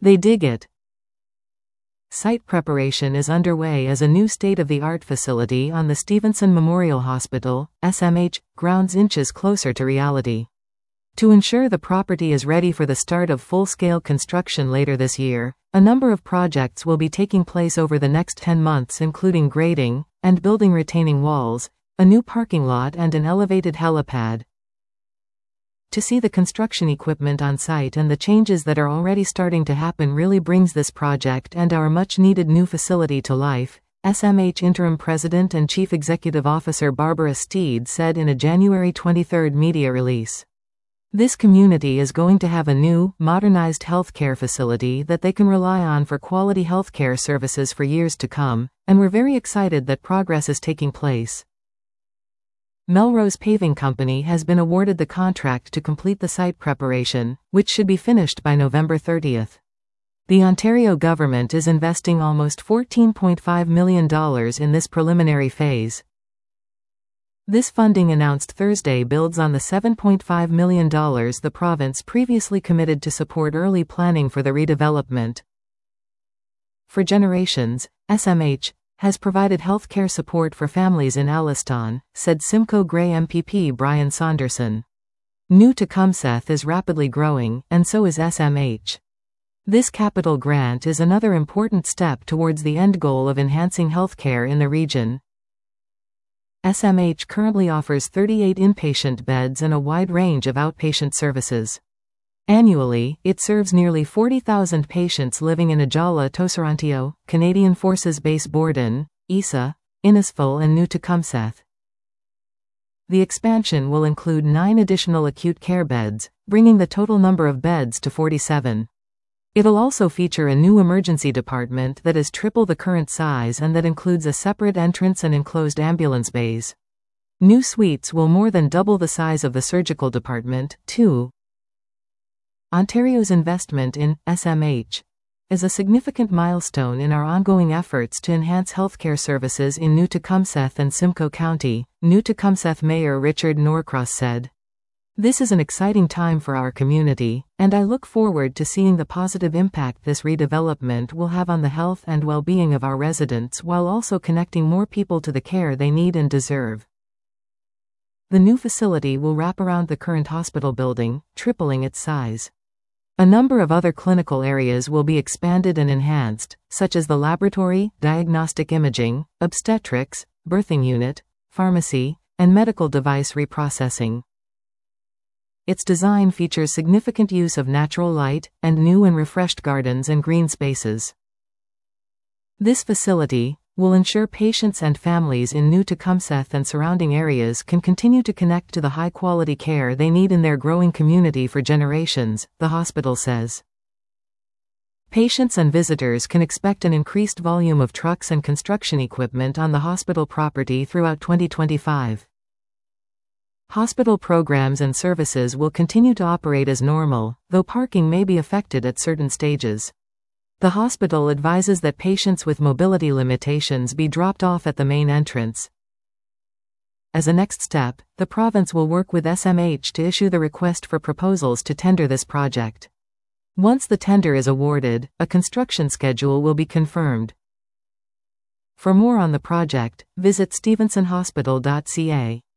They dig it. Site preparation is underway as a new state-of-the-art facility on the Stevenson Memorial Hospital, SMH, grounds inches closer to reality. To ensure the property is ready for the start of full-scale construction later this year, a number of projects will be taking place over the next 10 months, including grading and building retaining walls, a new parking lot and an elevated helipad. To see the construction equipment on site and the changes that are already starting to happen really brings this project and our much-needed new facility to life, SMH Interim President and Chief Executive Officer Barbara Steed said in a January 23 media release. This community is going to have a new, modernized healthcare facility that they can rely on for quality healthcare services for years to come, and we're very excited that progress is taking place. Melrose Paving Company has been awarded the contract to complete the site preparation, which should be finished by November 30. The Ontario government is investing almost $14.5 million in this preliminary phase. This funding announced Thursday builds on the $7.5 million the province previously committed to support early planning for the redevelopment. For generations, SMH has provided healthcare support for families in Alliston, said Simcoe Grey MPP Brian Saunderson. New Tecumseth is rapidly growing, and so is SMH. This capital grant is another important step towards the end goal of enhancing healthcare in the region. SMH currently offers 38 inpatient beds and a wide range of outpatient services. Annually, it serves nearly 40,000 patients living in Ajala Toserantio, Canadian Forces Base Borden, Isa, Innisfil and New Tecumseth. The expansion will include 9 additional acute care beds, bringing the total number of beds to 47. It'll also feature a new emergency department that is triple the current size and that includes a separate entrance and enclosed ambulance bays. New suites will more than double the size of the surgical department, too. Ontario's investment in SMH is a significant milestone in our ongoing efforts to enhance healthcare services in New Tecumseth and Simcoe County, New Tecumseth Mayor Richard Norcross said. This is an exciting time for our community, and I look forward to seeing the positive impact this redevelopment will have on the health and well-being of our residents while also connecting more people to the care they need and deserve. The new facility will wrap around the current hospital building, tripling its size. A number of other clinical areas will be expanded and enhanced, such as the laboratory, diagnostic imaging, obstetrics, birthing unit, pharmacy, and medical device reprocessing. Its design features significant use of natural light, and new and refreshed gardens and green spaces. This facility will ensure patients and families in New Tecumseth and surrounding areas can continue to connect to the high-quality care they need in their growing community for generations, the hospital says. Patients and visitors can expect an increased volume of trucks and construction equipment on the hospital property throughout 2025. Hospital programs and services will continue to operate as normal, though parking may be affected at certain stages. The hospital advises that patients with mobility limitations be dropped off at the main entrance. As a next step, the province will work with SMH to issue the request for proposals to tender this project. Once the tender is awarded, a construction schedule will be confirmed. For more on the project, visit stevensonhospital.ca.